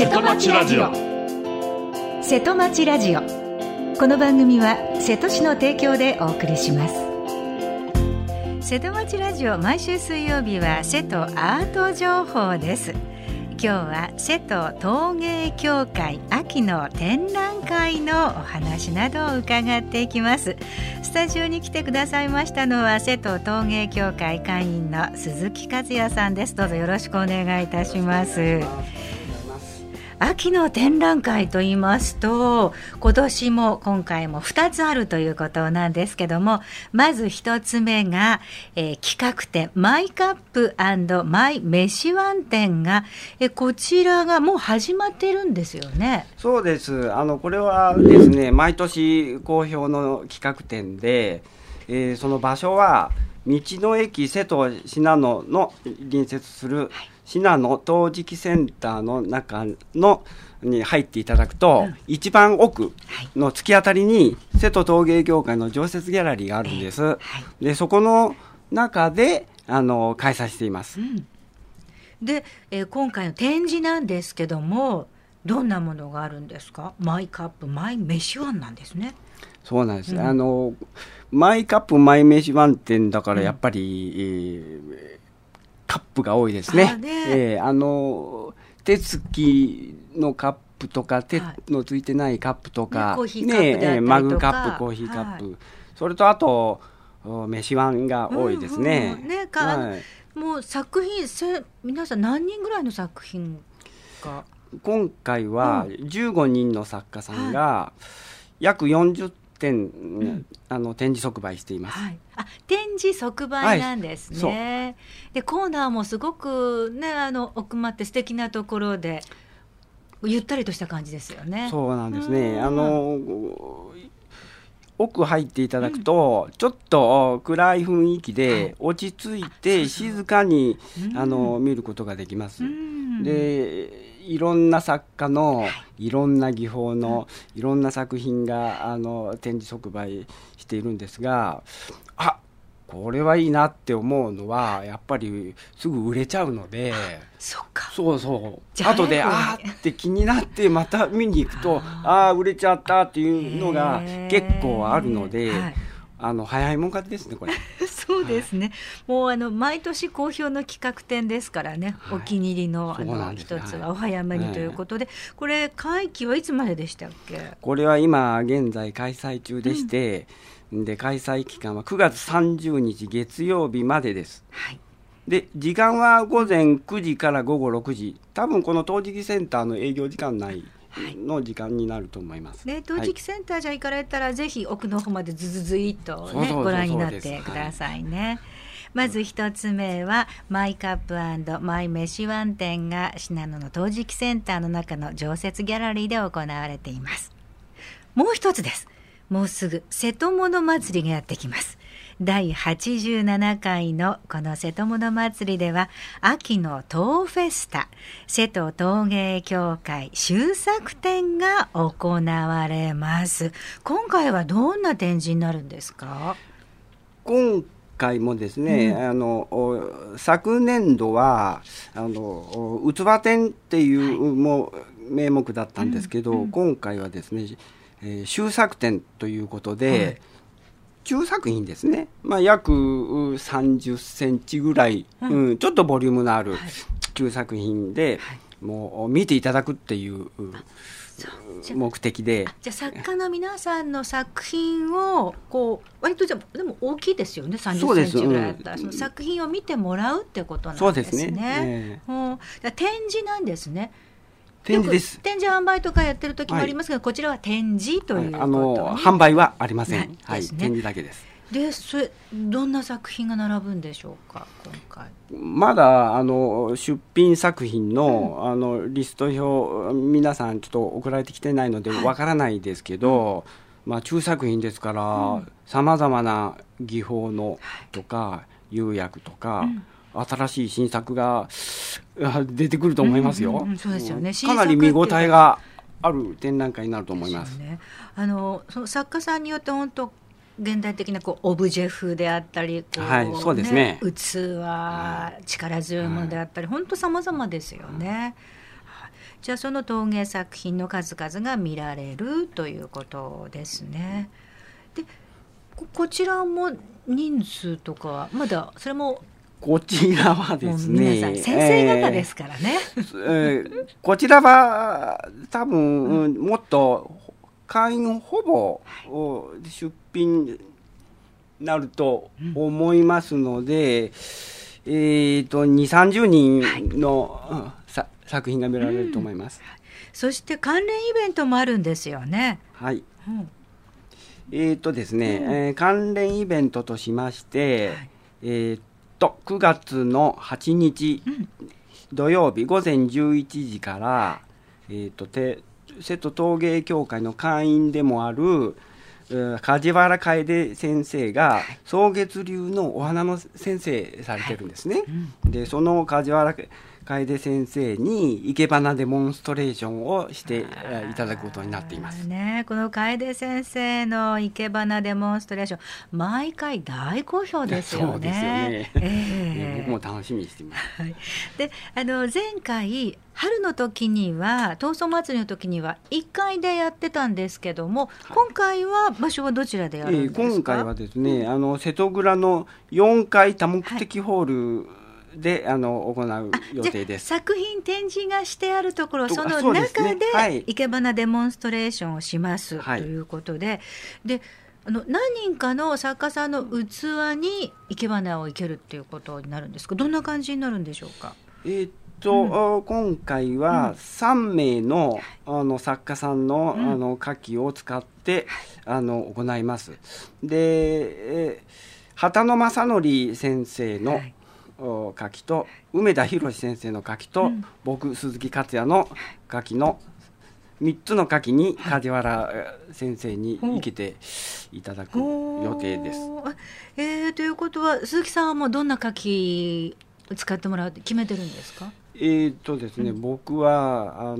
瀬戸町ラジオ。 瀬戸町ラジオ。この番組は瀬戸市の提供でお送りします。瀬戸町ラジオ、毎週水曜日は瀬戸アート情報です。今日は瀬戸陶芸協会秋の展覧会のお話などを伺っていきます。スタジオに来てくださいましたのは瀬戸陶芸協会会員の鈴木和也さんです。どうぞよろしくお願いいたします。秋の展覧会と言いますと、今回も2つあるということなんですけども、まず1つ目が、企画展マイカップ&マイ飯ワン展が、こちらがもう始まっているんですよね。 そうです。これはですね、毎年好評の企画展で、その場所は道の駅瀬戸信濃の隣接する、信濃陶磁器センターの中に入っていただくと、一番奥の突き当たりに瀬戸陶芸協会の常設ギャラリーがあるんです。でそこの中で開催しています。 で、今回の展示なんですけども、どんなものがあるんですか？マイカップマイ飯ワンなんですね。 そうなんです、マイカップマイ飯ワン展だからやっぱり、カップが多いですね。手つきのカップとか、手のついてないカップとか、 コーヒーカップであったりとか、 マグカップ、コーヒーカップ、それとあと飯ワンが多いですね。 もう作品皆さん何人ぐらいの作品が？ 今回は15人の作家さんが約40点、展示即売しています。 展示即売なんですね。でコーナーもすごくね、奥まって素敵なところでゆったりとした感じですよね。 そうなんですね。奥入っていただくと、ちょっと暗い雰囲気で落ち着いて静かに見ることができます。でいろんな作家のいろんな技法のいろんな作品が展示即売しているんですが、これはいいなって思うのはやっぱりすぐ売れちゃうので、後でって気になってまた見に行くと売れちゃったっていうのが結構あるので、早いもん勝ちですねこれ。 そうですね、もう毎年好評の企画展ですからね、お気に入りの一つはお早めにということで、これ会期はいつまででしたっけ？これは今現在開催中でして、で開催期間は9月30日月曜日までです。で時間は午前9時から午後6時、多分この陶磁器センターの営業時間内の時間になると思います。 陶磁器センターじゃ行かれたら、ぜひ奥の方までずずずいっと、ご覧になってくださいね。まず一つ目はマイカップ&マイ飯ワン展が信濃の陶磁器センターの中の常設ギャラリーで行われています。もう一つです。もうすぐ瀬戸物祭りがやってきます。第87回のこの瀬戸物祭りでは、秋の陶フェスタ瀬戸陶芸協会終作展が行われます。今回はどんな展示になるんですか？ 今回もですね、昨年度は器展っていう名目だったんですけど、今回はですね、終作展ということで、中作品ですね、約30センチぐらい、ちょっとボリュームのある中作品で、もう見ていただくっていう目的で。 じゃあ作家の皆さんの作品を割とでも大きいですよね、30センチぐらいだったら、その作品を見てもらうってことなんですね。 そうですね。 展示なんですね。 展示です。 展示販売とかやってる時もありますが、こちらは展示ということ、 販売はありません。展示だけです。 でそれどんな作品が並ぶんでしょうか？今回まだ出品作品の、リスト表皆さんちょっと送られてきてないのでわからないですけど、中作品ですからさまざまな技法のとか釉薬とか、新しい新作が出てくると思いますよ。 そうですよね。 かなり見応えがある展覧会になると思います。 その作家さんによって本当現代的なオブジェ風であったり、 そうですね、 器、力強いものであったり、本当様々ですよね。 じゃあその陶芸作品の数々が見られるということですね。でこちらも人数とかはまだそれもこちらはですね、 皆さん先生方ですからね、 こちらは多分、もっと会員ほぼ出品になると思いますので、2、30人の、作品が見られると思います。 そして関連イベントもあるんですよね。 はい、ですね、関連イベントとしまして、9月の8日、土曜日午前11時から、瀬戸陶芸協会の会員でもある梶原楓先生が草月流のお花の先生されてるんですね。でその梶原楓先生に生け花デモンストレーションをしていただくことになっています、 ね、この楓先生の生け花デモンストレーション毎回大好評ですよね。 そうですよね、僕も楽しみにしています、 で前回春の時には闘争祭りの時には1階でやってたんですけども、今回は場所はどちらでやるんですか？ 今回はですね、瀬戸蔵の4階多目的ホールで、行う予定です。 作品展示がしてあるところ、その中で生け花デモンストレーションをします、ということで、何人かの作家さんの器に生け花を生けるっていうことになるんですか？どんな感じになるんでしょうか？ 今回は3名の、作家さんの、花器を使って行います。で、畑野正則先生の、花器と梅田博先生の花器と、僕鈴木克也の花器の3つの花器に梶原先生に生けていただく予定です。 ということは鈴木さんはもうどんな花器を使ってもらうって決めてるんですか？ ですね、僕は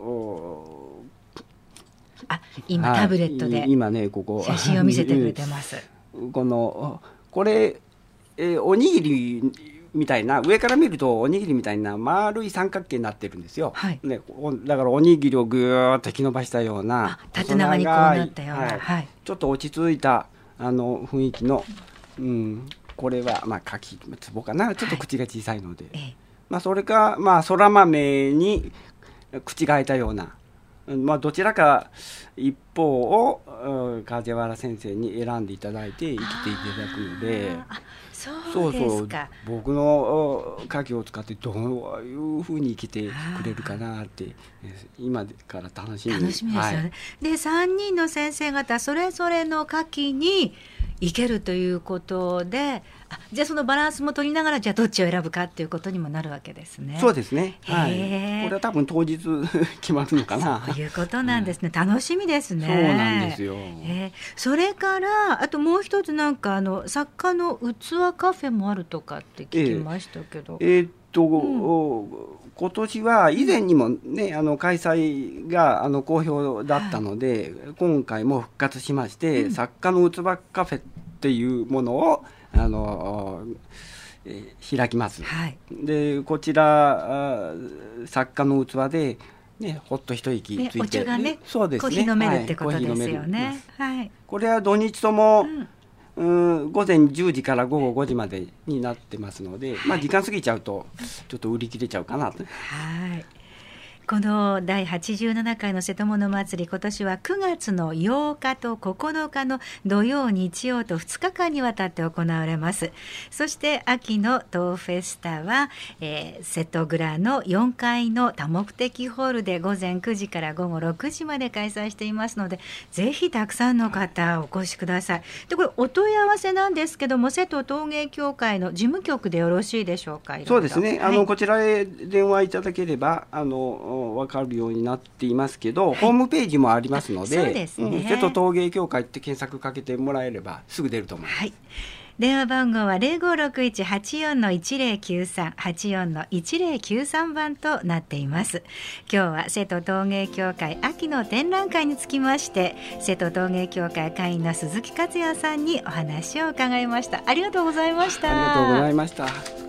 今タブレットで今ねここ写真を見せてくれてます。 これ、おにぎりみたいな、上から見るとおにぎりみたいな丸い三角形になってるんですよ、だからおにぎりをぐーっと引き伸ばしたような縦長にこうなったような、 ちょっと落ち着いた雰囲気の、これは花器壺かな、ちょっと口が小さいので、それか空豆に口が開いたような、どちらか一方を梶原先生に選んでいただいて生きていただくので、そう僕の花器を使ってどういうふうに生きてくれるかなって今から楽しみですよね。 で3人の先生方それぞれの花器に生けるということで、じゃあそのバランスも取りながら、じゃあどっちを選ぶかっていうことにもなるわけですね。 そうですね、これは多分当日決まるのかな。 そういうことなんですね、楽しみですね。 そうなんですよ。 それからあともう一つ作家の器カフェもあるとかって聞きましたけど、 今年は以前にもね開催が好評だったので、今回も復活しまして、作家の器カフェっていうものを開きます、でこちら作家の器で、ほっと一息ついて、 お茶がね、 そうですね、 コーヒー飲めるってことですよね。 これは土日とも、午前10時から午後5時までになってますので、時間過ぎちゃうとちょっと売り切れちゃうかなと。 この第87回の瀬戸物祭り、今年は9月の8日と9日の土曜日曜と2日間にわたって行われます。そして秋の陶フェスタは、瀬戸蔵の4階の多目的ホールで午前9時から午後6時まで開催していますので、ぜひたくさんの方お越しください。でこれお問い合わせなんですけども、瀬戸陶芸協会の事務局でよろしいでしょうか？ そうですね、こちらへ電話いただければ分かるようになっていますけど、ホームページもありますので、瀬戸陶芸協会って検索かけてもらえればすぐ出ると思います。 電話番号は 0561-84-1093 84-1093 番となっています。今日は瀬戸陶芸協会秋の展覧会につきまして、瀬戸陶芸協会会員の鈴木克也さんにお話を伺いました。ありがとうございました。 ありがとうございました。